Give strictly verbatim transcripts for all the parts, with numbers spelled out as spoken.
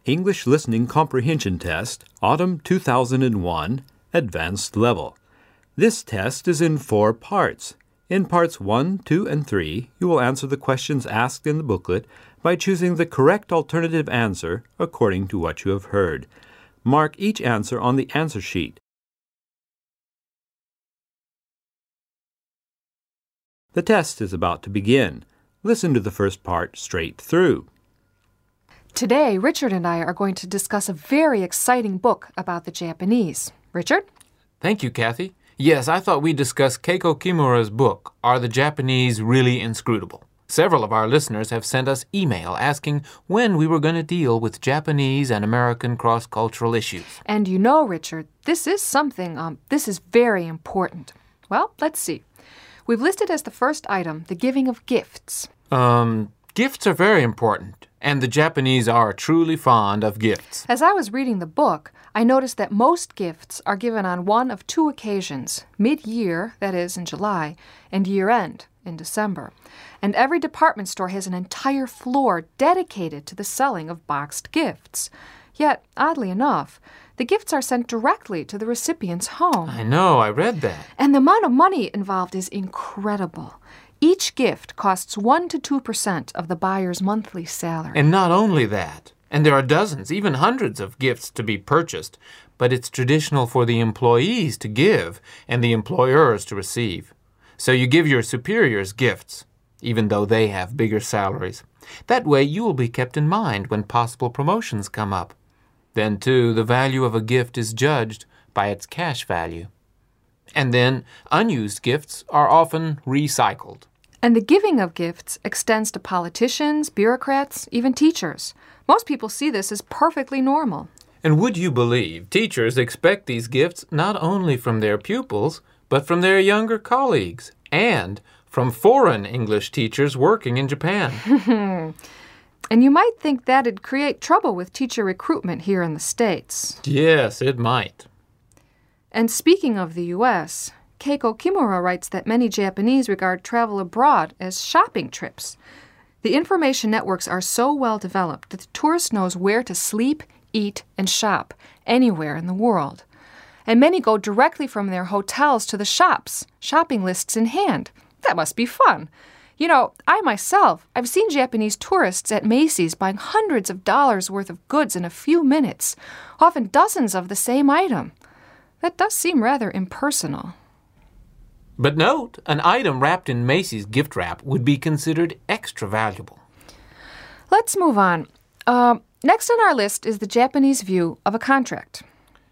English Listening Comprehension Test, Autumn two thousand one, Advanced Level. This test is in four parts. In parts one, two, and three, you will answer the questions asked in the booklet by choosing the correct alternative answer according to what you have heard. Mark each answer on the answer sheet. The test is about to begin. Listen to the first part straight through. Today, Richard and I are going to discuss a very exciting book about the Japanese. Richard? Thank you, Kathy. Yes, I thought we'd discuss Keiko Kimura's book, Are the Japanese Really Inscrutable? Several of our listeners have sent us email asking when we were going to deal with Japanese and American cross-cultural issues. And you know, Richard, this is something, um, this is very important. Well, let's see. We've listed as the first item the giving of gifts. Um, gifts are very important, and the Japanese are truly fond of gifts. As I was reading the book, I noticed that most gifts are given on one of two occasions, mid-year, that is, in July, and year-end, in December. And every department store has an entire floor dedicated to the selling of boxed gifts. Yet, oddly enough, the gifts are sent directly to the recipient's home. I know, I read that. And the amount of money involved is incredible. Each gift costs one to two percent of the buyer's monthly salary. And not only that, and there are dozens, even hundreds of gifts to be purchased, but it's traditional for the employees to give and the employers to receive. So you give your superiors gifts, even though they have bigger salaries. That way you will be kept in mind when possible promotions come up. Then, too, the value of a gift is judged by its cash value. And then, unused gifts are often recycled. And the giving of gifts extends to politicians, bureaucrats, even teachers. Most people see this as perfectly normal. And would you believe teachers expect these gifts not only from their pupils, but from their younger colleagues, and from foreign English teachers working in Japan. And you might think that'd create trouble with teacher recruitment here in the States. Yes, it might. And speaking of the U S, Keiko Kimura writes that many Japanese regard travel abroad as shopping trips. The information networks are so well developed that the tourist knows where to sleep, eat, and shop anywhere in the world. And many go directly from their hotels to the shops, shopping lists in hand. That must be fun. You know, I myself, I've seen Japanese tourists at Macy's buying hundreds of dollars worth of goods in a few minutes, often dozens of the same item. That does seem rather impersonal. But note, an item wrapped in Macy's gift wrap would be considered extra valuable. Let's move on. Uh, next on our list is the Japanese view of a contract.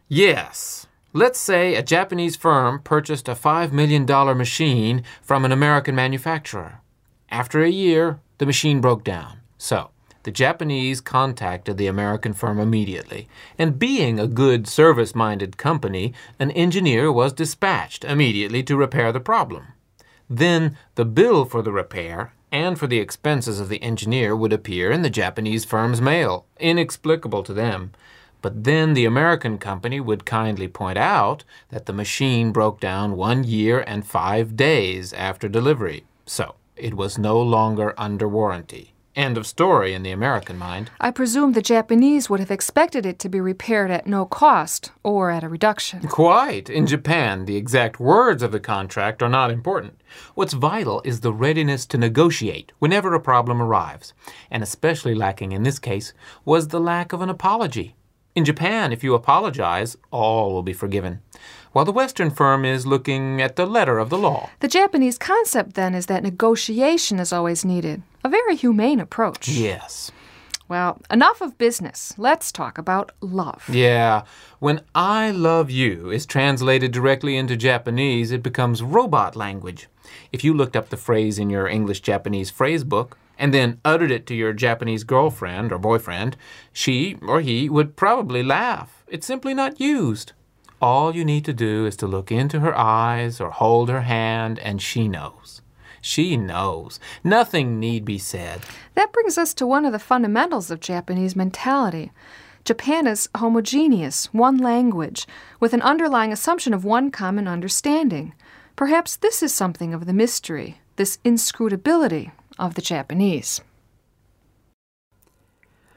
Yes. Let's say a Japanese firm purchased a five million dollars machine from an American manufacturer. After a year, the machine broke down. So, the Japanese contacted the American firm immediately, and being a good service-minded company, an engineer was dispatched immediately to repair the problem. Then, the bill for the repair and for the expenses of the engineer would appear in the Japanese firm's mail, inexplicable to them. But then the American company would kindly point out that the machine broke down one year and five days after delivery. So, it was no longer under warranty. End of story in the American mind. I presume the Japanese would have expected it to be repaired at no cost or at a reduction. Quite. In Japan, the exact words of the contract are not important. What's vital is the readiness to negotiate whenever a problem arrives. And especially lacking in this case was the lack of an apology. In Japan, if you apologize, all will be forgiven, while the Western firm is looking at the letter of the law. The Japanese concept, then, is that negotiation is always needed. A very humane approach. Yes. Well, enough of business. Let's talk about love. Yeah. When I love you is translated directly into Japanese, it becomes robot language. If you looked up the phrase in your English-Japanese phrase book, and then uttered it to your Japanese girlfriend or boyfriend, she or he would probably laugh. It's simply not used. All you need to do is to look into her eyes or hold her hand, and she knows. She knows. Nothing need be said. That brings us to one of the fundamentals of Japanese mentality. Japan is homogeneous, one language, with an underlying assumption of one common understanding. Perhaps this is something of the mystery, this inscrutability of the Japanese.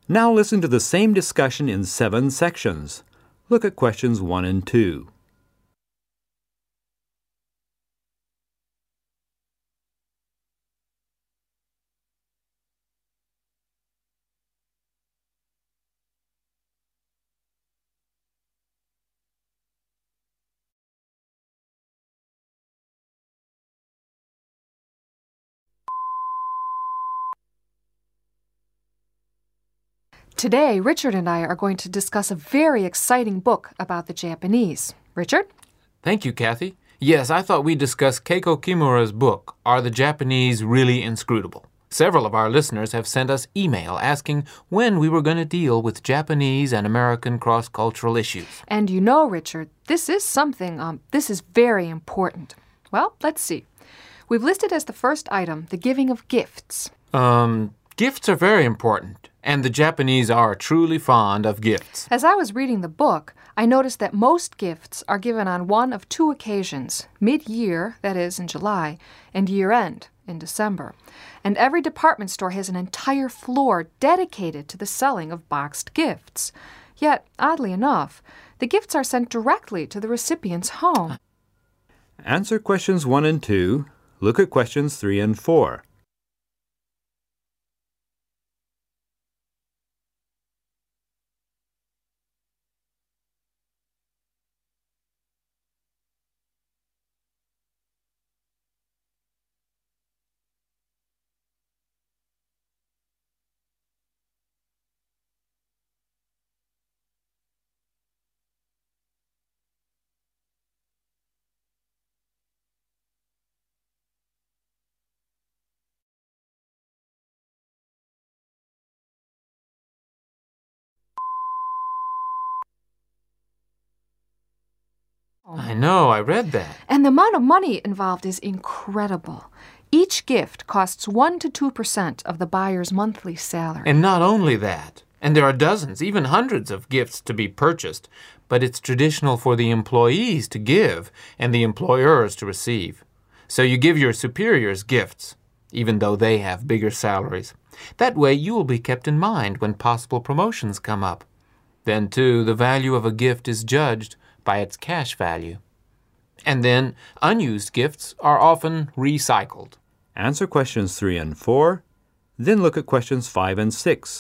Now listen to the same discussion in seven sections. Look at questions one and two. Today, Richard and I are going to discuss a very exciting book about the Japanese. Richard? Thank you, Kathy. Yes, I thought we'd discuss Keiko Kimura's book, Are the Japanese Really Inscrutable? Several of our listeners have sent us email asking when we were going to deal with Japanese and American cross-cultural issues. And you know, Richard, this is something, um, this is very important. Well, let's see. We've listed as the first item the giving of gifts. Um, gifts are very important, and the Japanese are truly fond of gifts. As I was reading the book, I noticed that most gifts are given on one of two occasions, mid-year, that is, in July, and year-end, in December. And every department store has an entire floor dedicated to the selling of boxed gifts. Yet, oddly enough, the gifts are sent directly to the recipient's home. Answer questions one and two. Look at questions three and four. I know, I read that. And the amount of money involved is incredible. Each gift costs one to two percent of the buyer's monthly salary. And not only that, and there are dozens, even hundreds of gifts to be purchased, but it's traditional for the employees to give and the employers to receive. So you give your superiors gifts, even though they have bigger salaries. That way you will be kept in mind when possible promotions come up. Then, too, the value of a gift is judged by its cash value. And then, unused gifts are often recycled. Answer questions three and four. Then look at questions five and six.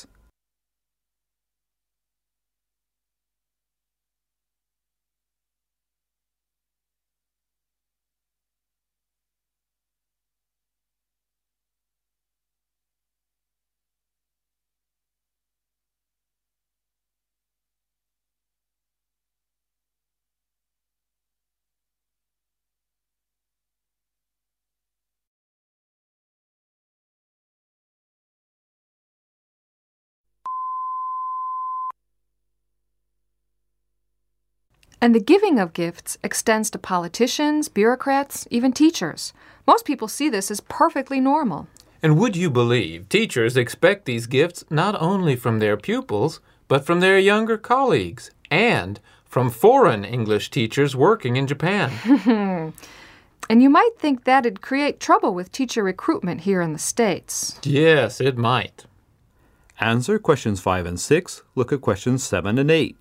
And the giving of gifts extends to politicians, bureaucrats, even teachers. Most people see this as perfectly normal. And would you believe teachers expect these gifts not only from their pupils, but from their younger colleagues, and from foreign English teachers working in Japan. And you might think that'd create trouble with teacher recruitment here in the States. Yes, it might. Answer questions five and six. Look at questions seven and eight.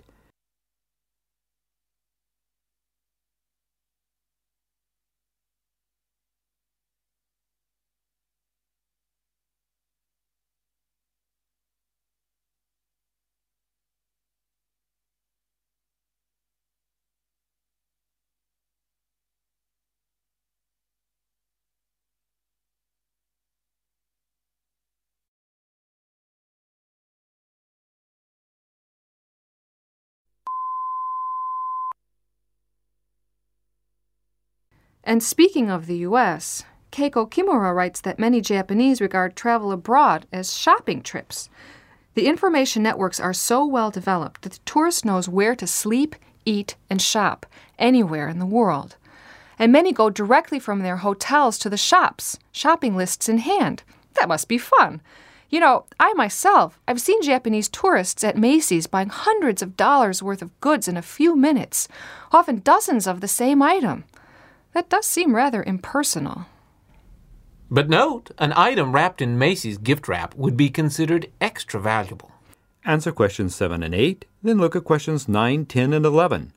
And speaking of the U S, Keiko Kimura writes that many Japanese regard travel abroad as shopping trips. The information networks are so well developed that the tourist knows where to sleep, eat, and shop anywhere in the world. And many go directly from their hotels to the shops, shopping lists in hand. That must be fun. You know, I myself, I've seen Japanese tourists at Macy's buying hundreds of dollars worth of goods in a few minutes, often dozens of the same item. That does seem rather impersonal. But note, an item wrapped in Macy's gift wrap would be considered extra valuable. Answer questions seven and eight, then look at questions nine, ten, and eleven.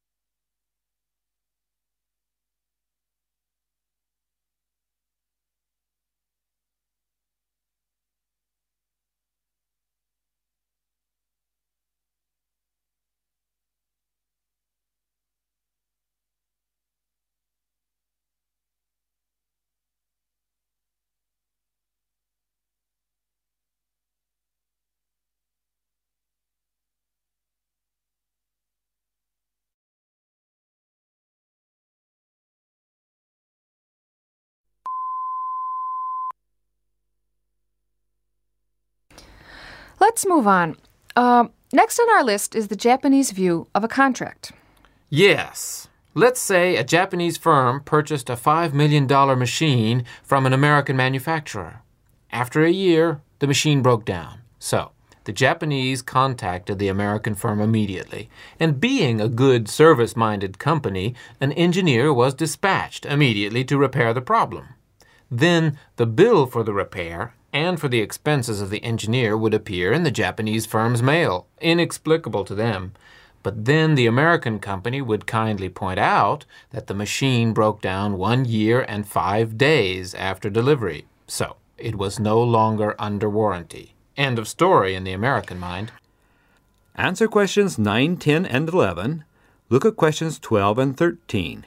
Let's move on. Uh, next on our list is the Japanese view of a contract. Yes. Let's say a Japanese firm purchased a five million dollars machine from an American manufacturer. After a year, the machine broke down. So, the Japanese contacted the American firm immediately, and being a good service-minded company, an engineer was dispatched immediately to repair the problem. Then, the bill for the repair and for the expenses of the engineer would appear in the Japanese firm's mail, inexplicable to them. But then the American company would kindly point out that the machine broke down one year and five days after delivery. So, it was no longer under warranty. End of story in the American mind. Answer questions nine, ten, and eleven. Look at questions twelve and thirteen.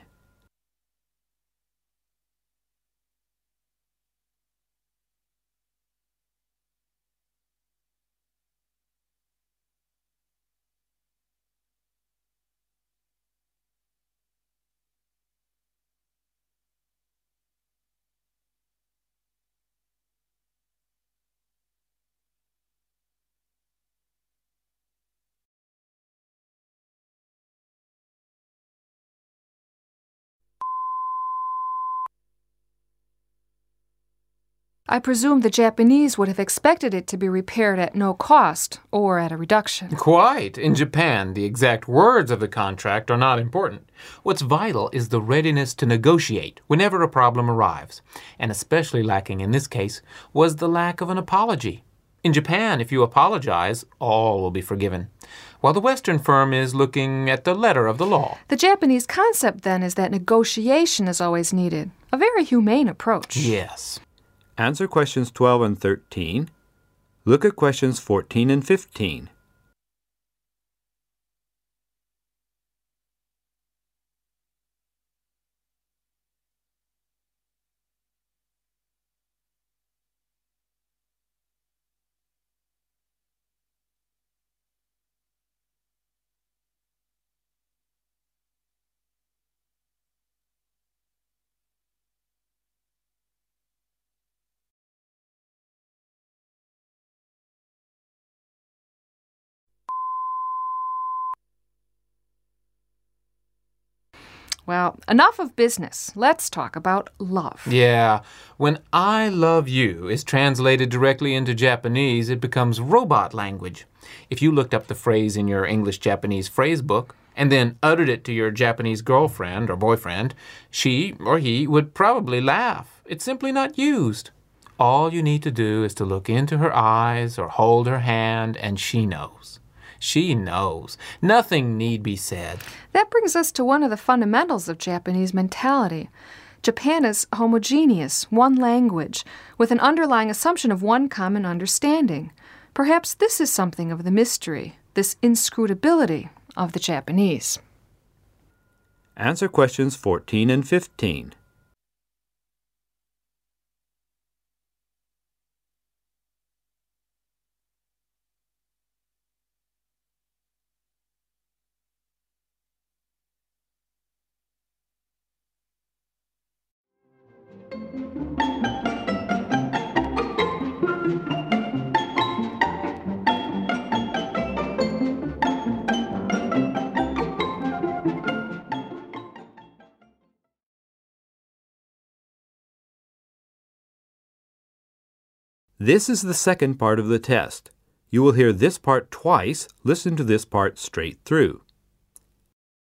I presume the Japanese would have expected it to be repaired at no cost or at a reduction. Quite. In Japan, the exact words of the contract are not important. What's vital is the readiness to negotiate whenever a problem arrives. And especially lacking in this case was the lack of an apology. In Japan, if you apologize, all will be forgiven, while the Western firm is looking at the letter of the law. The Japanese concept, then, is that negotiation is always needed. A very humane approach. Yes. Answer questions twelve and thirteen. Look at questions fourteen and fifteen. Well, enough of business. Let's talk about love. Yeah. When I love you is translated directly into Japanese, it becomes robot language. If you looked up the phrase in your English-Japanese phrase book and then uttered it to your Japanese girlfriend or boyfriend, she or he would probably laugh. It's simply not used. All you need to do is to look into her eyes or hold her hand, and she knows. She knows. Nothing need be said. That brings us to one of the fundamentals of Japanese mentality. Japan is homogeneous, one language, with an underlying assumption of one common understanding. Perhaps this is something of the mystery, this inscrutability of the Japanese. Answer questions fourteen and fifteen. This is the second part of the test. You will hear this part twice. Listen to this part straight through.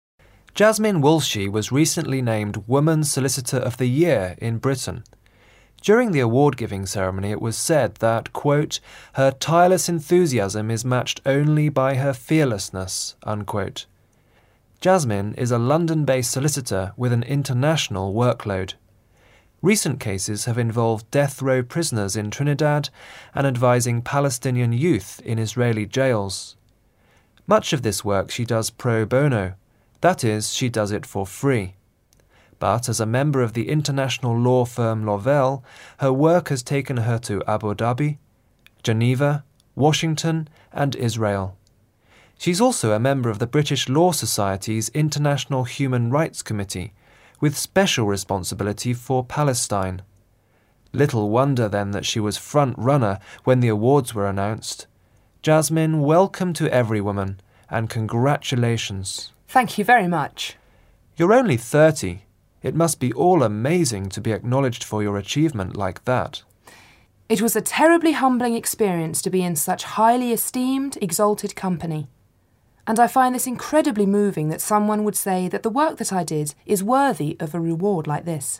Jasmine Woolsey was recently named Woman Solicitor of the Year in Britain. During the award-giving ceremony, it was said that, quote, her tireless enthusiasm is matched only by her fearlessness, unquote. Jasmine is a London-based solicitor with an international workload. Recent cases have involved death row prisoners in Trinidad and advising Palestinian youth in Israeli jails. Much of this work she does pro bono, that is, she does it for free. But as a member of the international law firm Lovell, her work has taken her to Abu Dhabi, Geneva, Washington, and Israel. She's also a member of the British Law Society's International Human Rights Committee, with special responsibility for Palestine. Little wonder then that she was front runner when the awards were announced. Jasmine, welcome to Everywoman, and congratulations. Thank you very much. You're only thirty. It must be all amazing to be acknowledged for your achievement like that. It was a terribly humbling experience to be in such highly esteemed, exalted company. And I find this incredibly moving that someone would say that the work that I did is worthy of a reward like this.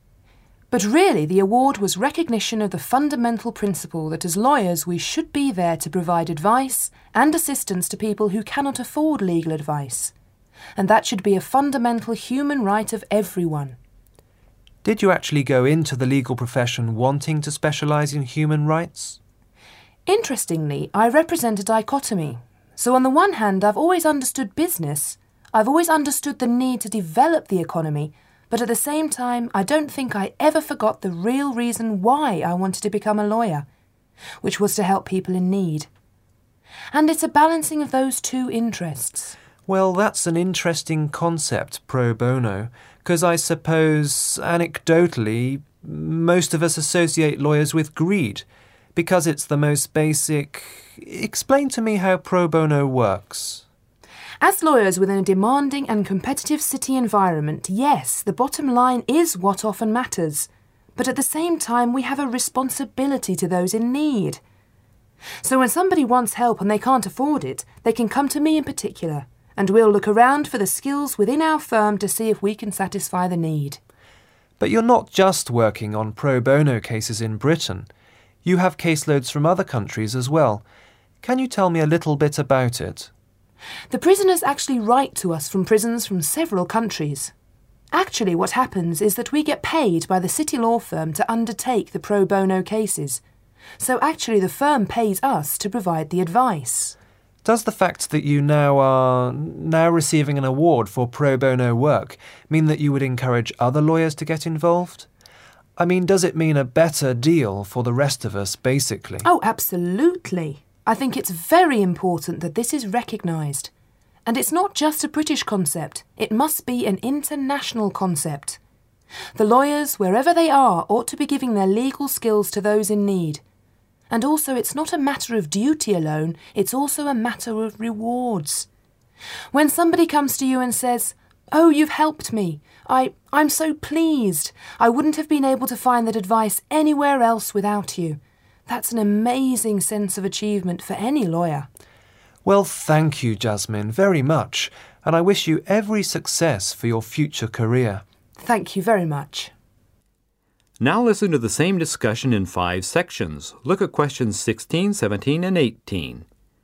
But really, the award was recognition of the fundamental principle that as lawyers we should be there to provide advice and assistance to people who cannot afford legal advice. And that should be a fundamental human right of everyone. Did you actually go into the legal profession wanting to specialise in human rights? Interestingly, I represent a dichotomy. So on the one hand, I've always understood business, I've always understood the need to develop the economy, but at the same time, I don't think I ever forgot the real reason why I wanted to become a lawyer, which was to help people in need. And it's a balancing of those two interests. Well, that's an interesting concept, pro bono, because I suppose, anecdotally, most of us associate lawyers with greed, because it's the most basic. Explain to me how pro bono works. As lawyers within a demanding and competitive city environment, yes, the bottom line is what often matters. But at the same time, we have a responsibility to those in need. So when somebody wants help and they can't afford it, they can come to me in particular, and we'll look around for the skills within our firm to see if we can satisfy the need. But you're not just working on pro bono cases in Britain. You have caseloads from other countries as well. Can you tell me a little bit about it? The prisoners actually write to us from prisons from several countries. Actually, what happens is that we get paid by the city law firm to undertake the pro bono cases. So actually the firm pays us to provide the advice. Does the fact that you now are now receiving an award for pro bono work mean that you would encourage other lawyers to get involved? I mean, does it mean a better deal for the rest of us, basically? Oh, absolutely. I think it's very important that this is recognised. And it's not just a British concept, it must be an international concept. The lawyers, wherever they are, ought to be giving their legal skills to those in need. And also, it's not a matter of duty alone, it's also a matter of rewards. When somebody comes to you and says, "Oh, you've helped me. I, I'm so pleased. I wouldn't have been able to find that advice anywhere else without you." That's an amazing sense of achievement for any lawyer. Well, thank you, Jasmine, very much, and I wish you every success for your future career. Thank you very much. Now listen to the same discussion in five sections. Look at questions sixteen, seventeen, and eighteen.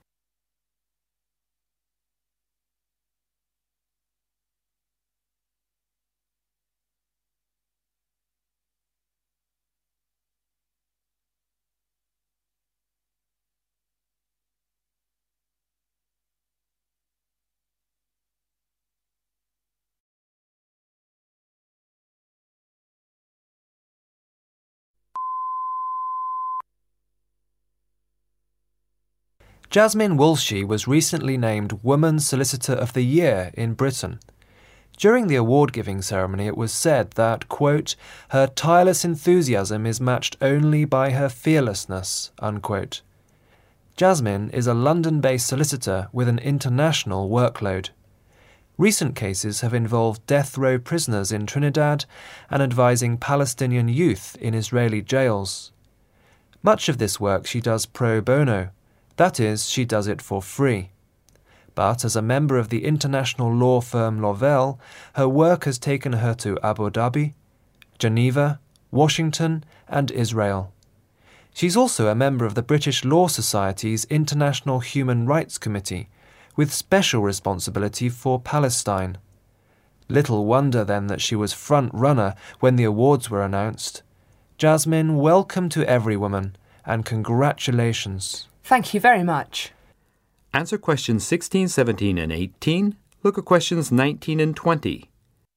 Jasmine Woolsey was recently named Woman Solicitor of the Year in Britain. During the award-giving ceremony, it was said that, quote, her tireless enthusiasm is matched only by her fearlessness, unquote. Jasmine is a London-based solicitor with an international workload. Recent cases have involved death row prisoners in Trinidad and advising Palestinian youth in Israeli jails. Much of this work she does pro bono. That is, she does it for free. But as a member of the international law firm Lovell, her work has taken her to Abu Dhabi, Geneva, Washington, and Israel. She's also a member of the British Law Society's International Human Rights Committee, with special responsibility for Palestine. Little wonder then that she was front runner when the awards were announced. Jasmine, welcome to Everywoman, and congratulations. Thank you very much. Answer questions sixteen, seventeen, and eighteen. Look at questions nineteen and twenty.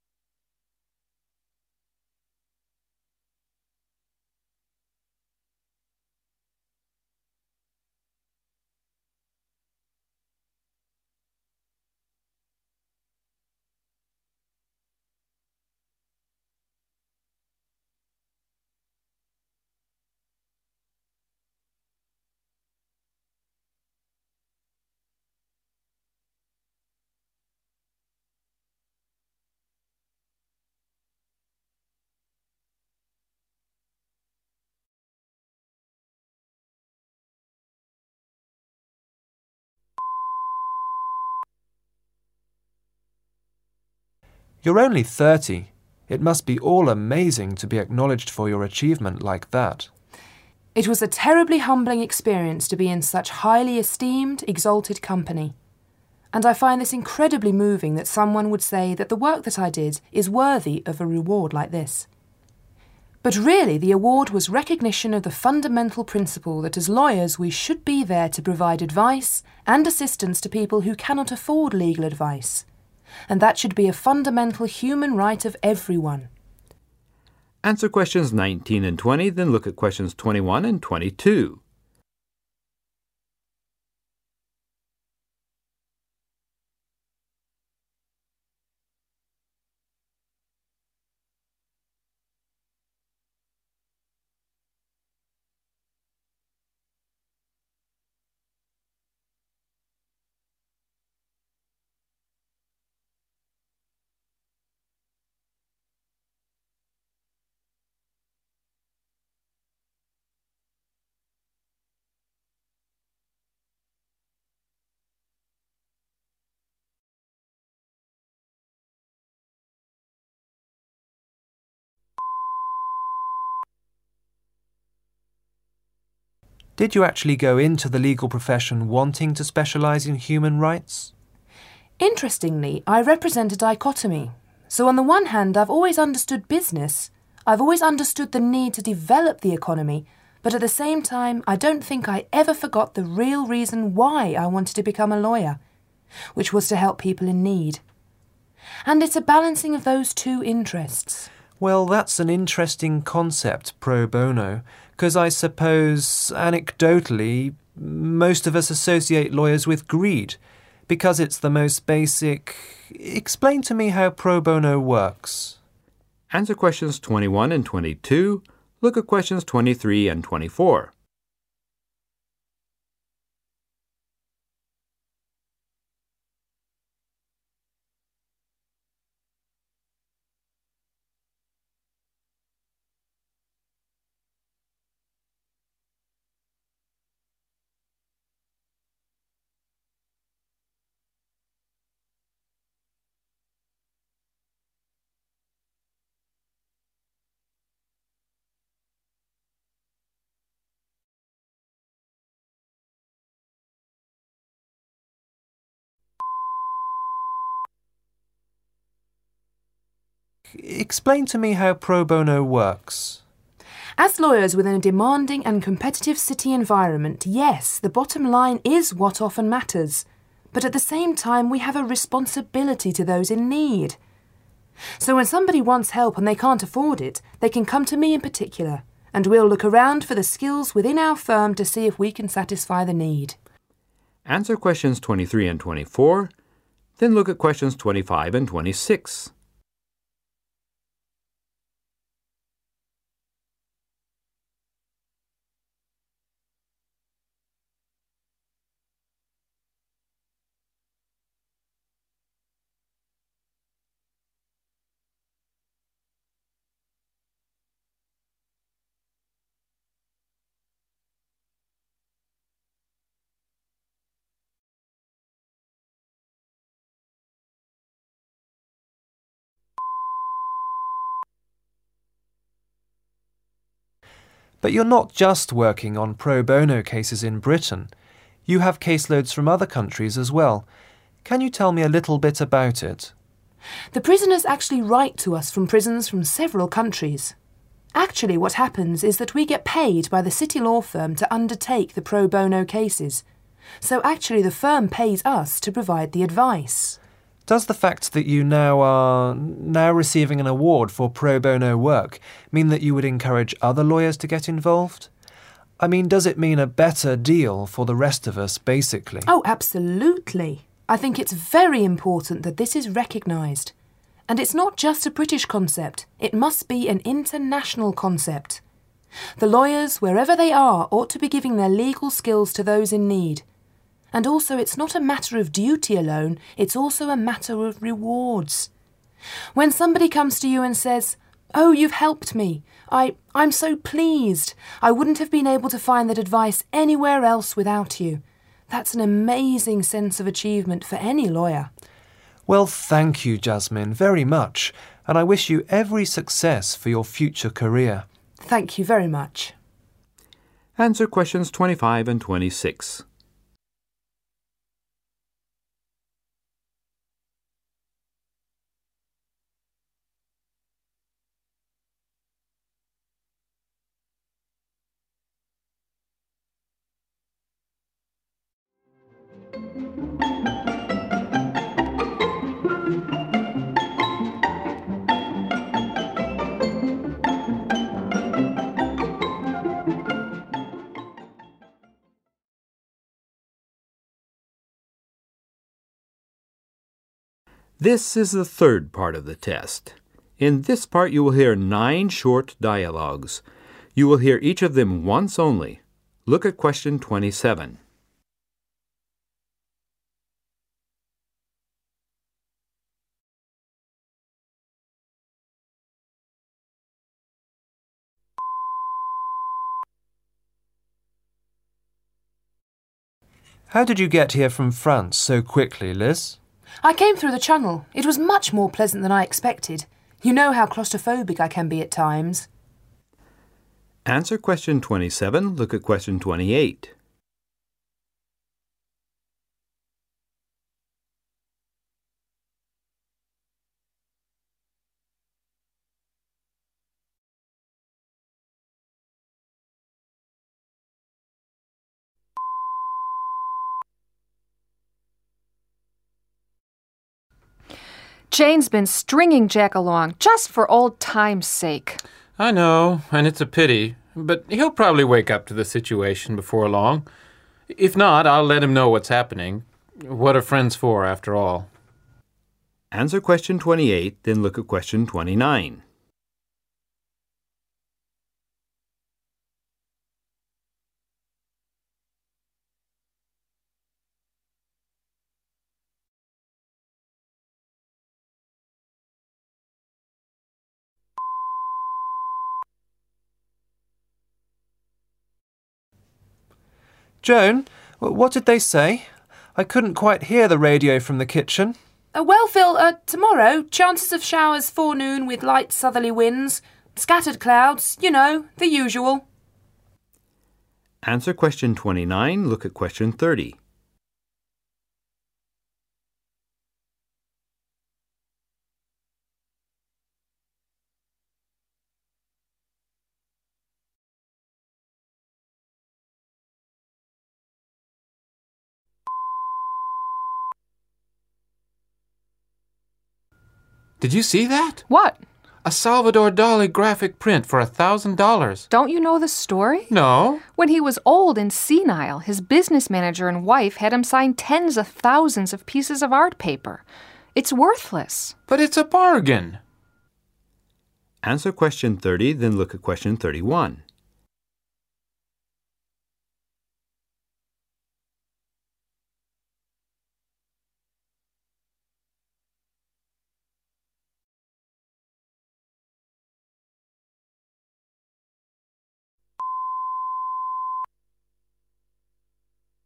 You're only thirty. It must be all amazing to be acknowledged for your achievement like that. It was a terribly humbling experience to be in such highly esteemed, exalted company. And I find this incredibly moving that someone would say that the work that I did is worthy of a reward like this. But really, the award was recognition of the fundamental principle that as lawyers we should be there to provide advice and assistance to people who cannot afford legal advice. And that should be a fundamental human right of everyone. Answer questions nineteen and twenty, then look at questions twenty-one and twenty-two. Did you actually go into the legal profession wanting to specialise in human rights? Interestingly, I represent a dichotomy. So on the one hand, I've always understood business. I've always understood the need to develop the economy. But at the same time, I don't think I ever forgot the real reason why I wanted to become a lawyer, which was to help people in need. And it's a balancing of those two interests. Well, that's an interesting concept, pro bono, because I suppose, anecdotally, most of us associate lawyers with greed, because it's the most basic. Explain to me how pro bono works. Answer questions twenty-one and twenty-two. Look at questions twenty-three and twenty-four. Explain to me how pro bono works. As lawyers within a demanding and competitive city environment, yes, the bottom line is what often matters. But at the same time, we have a responsibility to those in need. So when somebody wants help and they can't afford it, they can come to me in particular, and we'll look around for the skills within our firm to see if we can satisfy the need. Answer questions twenty-three and twenty-four, then look at questions twenty-five and twenty-six. But you're not just working on pro bono cases in Britain. You have caseloads from other countries as well. Can you tell me a little bit about it? The prisoners actually write to us from prisons from several countries. Actually, what happens is that we get paid by the city law firm to undertake the pro bono cases. So actually the firm pays us to provide the advice. Does the fact that you now are now receiving an award for pro bono work mean that you would encourage other lawyers to get involved? I mean, does it mean a better deal for the rest of us, basically? Oh, absolutely. I think it's very important that this is recognised. And it's not just a British concept, it must be an international concept. The lawyers, wherever they are, ought to be giving their legal skills to those in need. And also, it's not a matter of duty alone, it's also a matter of rewards. When somebody comes to you and says, "Oh, you've helped me. I, I'm so pleased. I wouldn't have been able to find that advice anywhere else without you." That's an amazing sense of achievement for any lawyer. Well, thank you, Jasmine, very much, and I wish you every success for your future career. Thank you very much. Answer questions twenty-five and twenty-six. This is the third part of the test. In this part you will hear nine short dialogues. You will hear each of them once only. Look at question twenty-seven. How did you get here from France so quickly, Liz? I came through the Channel. It was much more pleasant than I expected. You know how claustrophobic I can be at times. Answer question twenty-seven. Look at question twenty-eight. Jane's been stringing Jack along just for old time's sake. I know, and it's a pity, but he'll probably wake up to the situation before long. If not, I'll let him know what's happening. What are friends for, after all? Answer question twenty-eight, then look at question twenty-nine. Joan, what did they say? I couldn't quite hear the radio from the kitchen. Uh, well, Phil, uh, tomorrow, chances of showers forenoon with light southerly winds, scattered clouds, you know, the usual. Answer question twenty-nine. Look at question thirty. Did you see that? What? A Salvador Dali graphic print for a thousand dollars. Don't you know the story? No. When he was old and senile, his business manager and wife had him sign tens of thousands of pieces of art paper. It's worthless. But it's a bargain. Answer question thirty, then look at question thirty-one.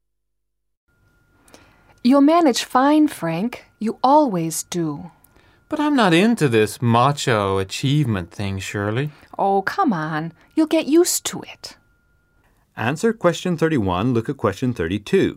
You'll manage fine, Frank. You always do. But I'm not into this macho achievement thing, Shirley. Oh, come on. You'll get used to it. Answer question thirty-one. Look at question thirty-two.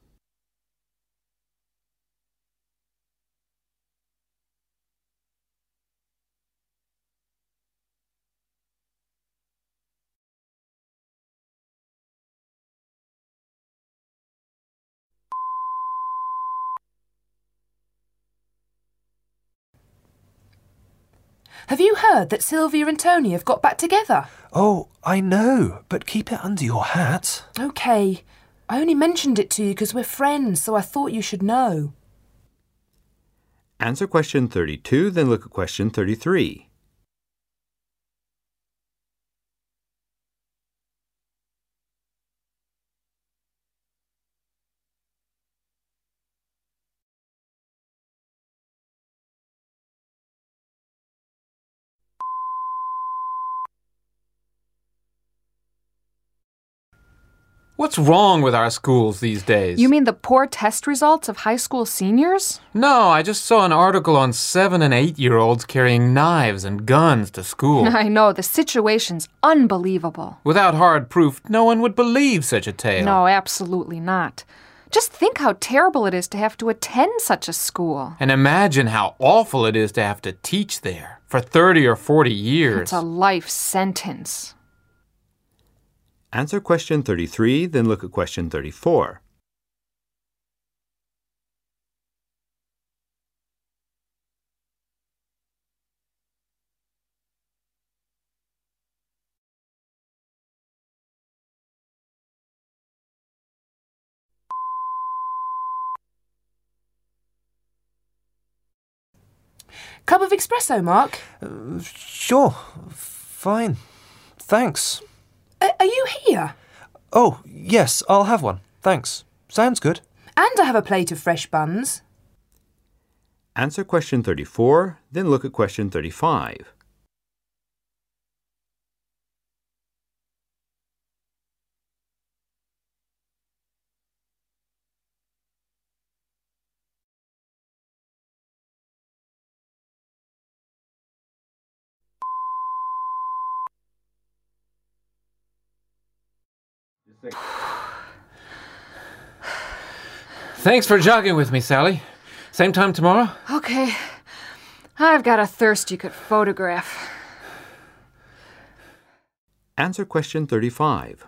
Have you heard that Sylvia and Tony have got back together? Oh, I know, but keep it under your hat. OK. I only mentioned it to you because we're friends, so I thought you should know. Answer question thirty-two, then look at question thirty-three. What's wrong with our schools these days? You mean the poor test results of high school seniors? No, I just saw an article on seven and eight-year-olds carrying knives and guns to school. I know, the situation's unbelievable. Without hard proof, no one would believe such a tale. No, absolutely not. Just think how terrible it is to have to attend such a school. And imagine how awful it is to have to teach there for thirty or forty years. It's a life sentence. Answer question thirty-three, then look at question thirty-four. Cup of espresso, Mark? Uh, sure. Fine. Thanks. A- are you here? Oh, yes, I'll have one. Thanks. Sounds good. And I have a plate of fresh buns. Answer question thirty-four, then look at question thirty-five. Thanks for jogging with me, Sally. Same time tomorrow? Okay. I've got a thirst you could photograph. Answer question thirty-five.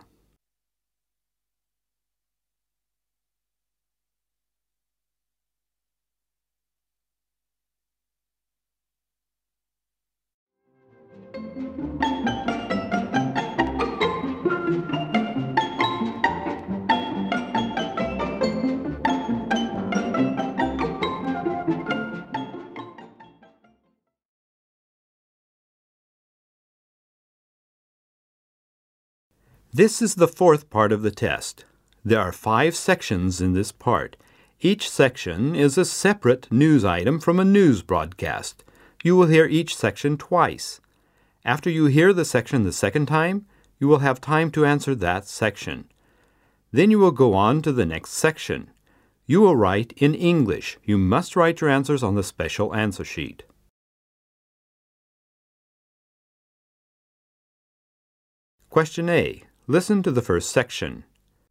This is the fourth part of the test. There are five sections in this part. Each section is a separate news item from a news broadcast. You will hear each section twice. After you hear the section the second time, you will have time to answer that section. Then you will go on to the next section. You will write in English. You must write your answers on the special answer sheet. Question A. Listen to the first section.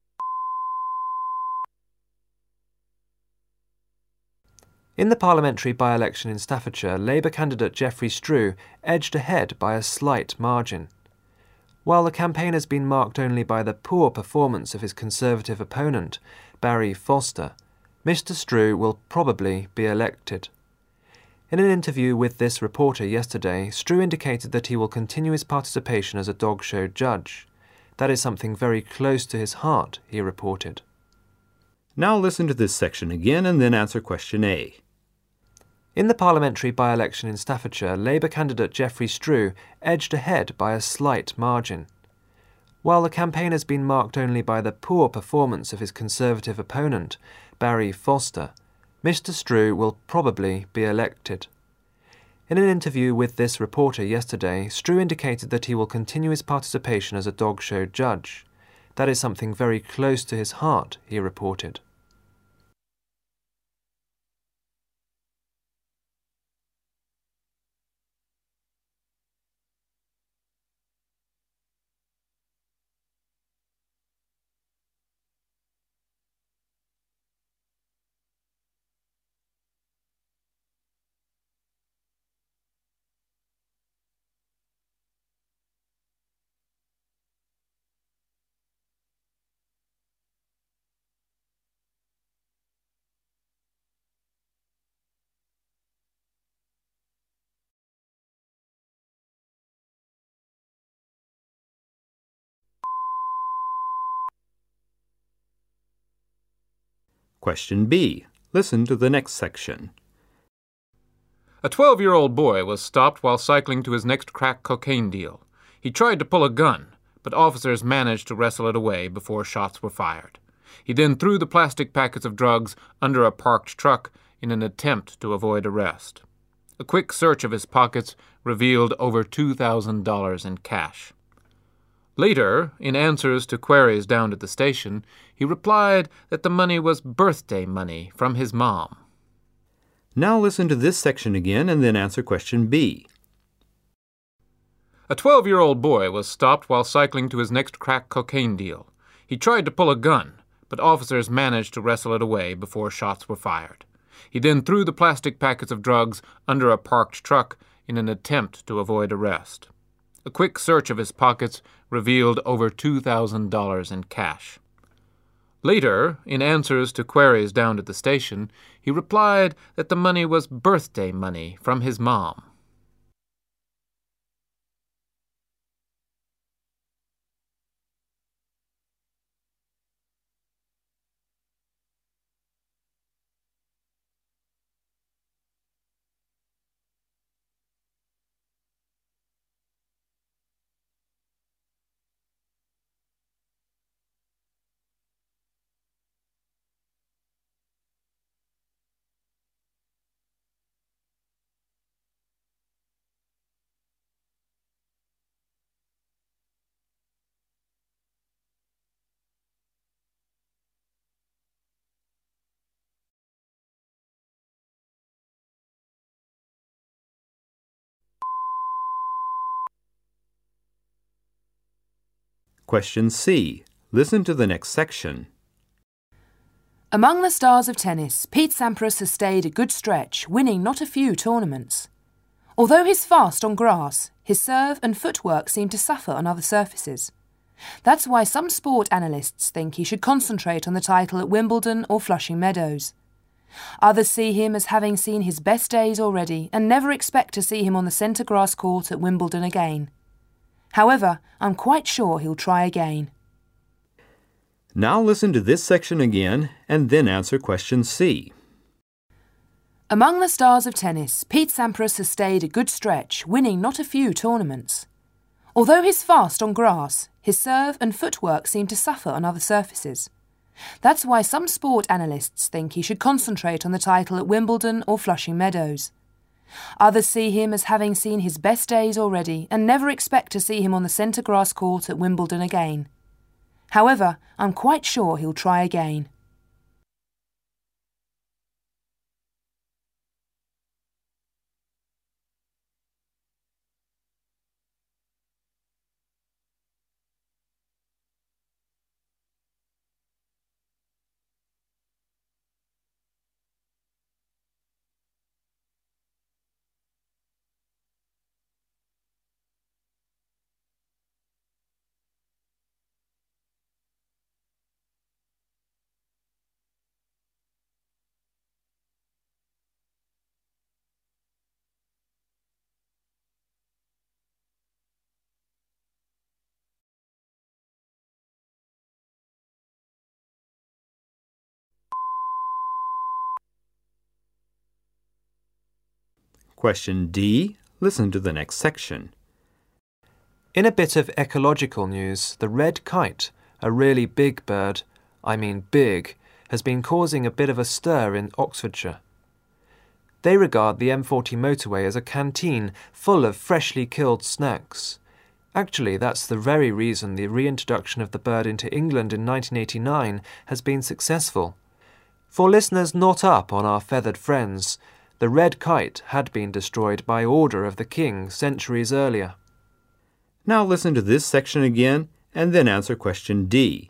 In the parliamentary by-election in Staffordshire, Labour candidate Geoffrey Strew edged ahead by a slight margin. While the campaign has been marked only by the poor performance of his Conservative opponent, Barry Foster, Mister Strew will probably be elected. In an interview with this reporter yesterday, Strew indicated that he will continue his participation as a dog show judge. That is something very close to his heart, he reported. Now listen to this section again and then answer question A. In the parliamentary by-election in Staffordshire, Labour candidate Geoffrey Strew edged ahead by a slight margin. While the campaign has been marked only by the poor performance of his Conservative opponent, Barry Foster, Mister Strew will probably be elected. In an interview with this reporter yesterday, Strew indicated that he will continue his participation as a dog show judge. That is something very close to his heart, he reported. Question B. Listen to the next section. A twelve-year-old boy was stopped while cycling to his next crack cocaine deal. He tried to pull a gun, but officers managed to wrestle it away before shots were fired. He then threw the plastic packets of drugs under a parked truck in an attempt to avoid arrest. A quick search of his pockets revealed over two thousand dollars in cash. Later, in answers to queries down at the station, he replied that the money was birthday money from his mom. Now listen to this section again and then answer question B. A twelve-year-old boy was stopped while cycling to his next crack cocaine deal. He tried to pull a gun, but officers managed to wrestle it away before shots were fired. He then threw the plastic packets of drugs under a parked truck in an attempt to avoid arrest. A quick search of his pockets revealed over two thousand dollars in cash. Later, in answers to queries down at the station, he replied that the money was birthday money from his mom. Question C. Listen to the next section. Among the stars of tennis, Pete Sampras has stayed a good stretch, winning not a few tournaments. Although he's fast on grass, his serve and footwork seem to suffer on other surfaces. That's why some sport analysts think he should concentrate on the title at Wimbledon or Flushing Meadows. Others see him as having seen his best days already and never expect to see him on the centre grass court at Wimbledon again. However, I'm quite sure he'll try again. Now listen to this section again and then answer question C. Among the stars of tennis, Pete Sampras has stayed a good stretch, winning not a few tournaments. Although he's fast on grass, his serve and footwork seem to suffer on other surfaces. That's why some sport analysts think he should concentrate on the title at Wimbledon or Flushing Meadows. Others see him as having seen his best days already and never expect to see him on the centre grass court at Wimbledon again. However, I'm quite sure he'll try again. Question D. Listen to the next section. In a bit of ecological news, the red kite, a really big bird, I mean big, has been causing a bit of a stir in Oxfordshire. They regard the M forty motorway as a canteen full of freshly killed snacks. Actually, that's the very reason the reintroduction of the bird into England in nineteen eighty-nine has been successful. For listeners not up on our feathered friends, the red kite had been destroyed by order of the king centuries earlier. Now listen to this section again and then answer question D.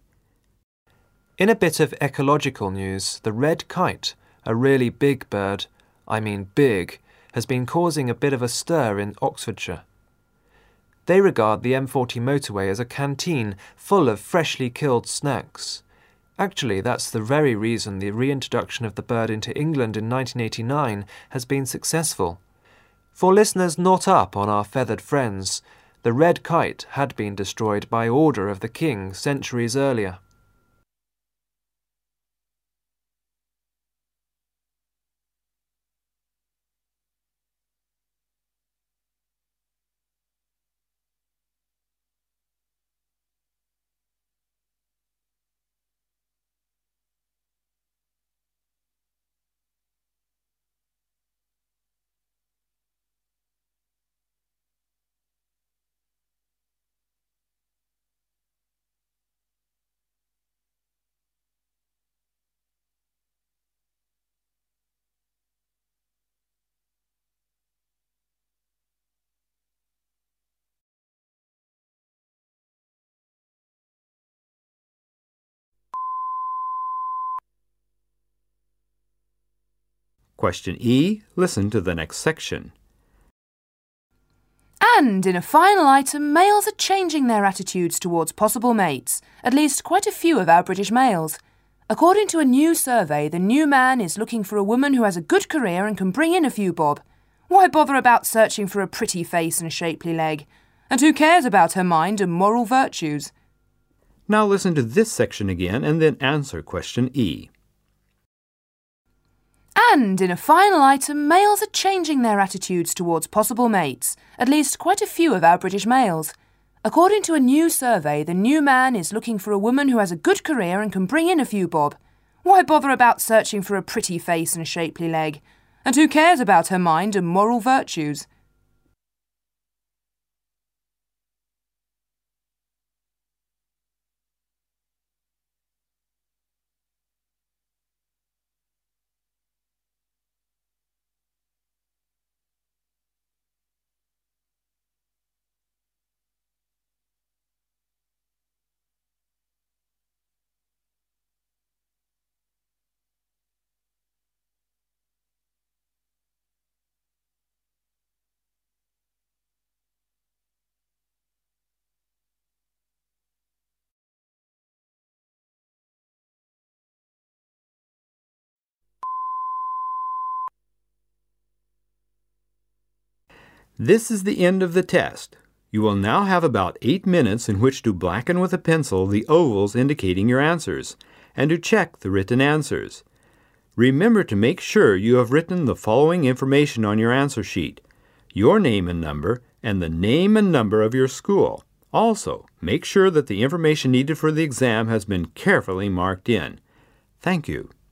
In a bit of ecological news, the red kite, a really big bird, I mean big, has been causing a bit of a stir in Oxfordshire. They regard the M forty motorway as a canteen full of freshly killed snacks. Actually, that's the very reason the reintroduction of the bird into England in nineteen eighty-nine has been successful. For listeners not up on our feathered friends, the red kite had been destroyed by order of the king centuries earlier. Question E, listen to the next section. And in a final item, males are changing their attitudes towards possible mates, at least quite a few of our British males. According to a new survey, the new man is looking for a woman who has a good career and can bring in a few bob. Why bother about searching for a pretty face and shapely leg? And who cares about her mind and moral virtues? Now listen to this section again and then answer question E. And in a final item, males are changing their attitudes towards possible mates, at least quite a few of our British males. According to a new survey, the new man is looking for a woman who has a good career and can bring in a few bob. Why bother about searching for a pretty face and shapely leg? And who cares about her mind and moral virtues? This is the end of the test. You will now have about eight minutes in which to blacken with a pencil the ovals indicating your answers, and to check the written answers. Remember to make sure you have written the following information on your answer sheet: your name and number, and the name and number of your school. Also, make sure that the information needed for the exam has been carefully marked in. Thank you.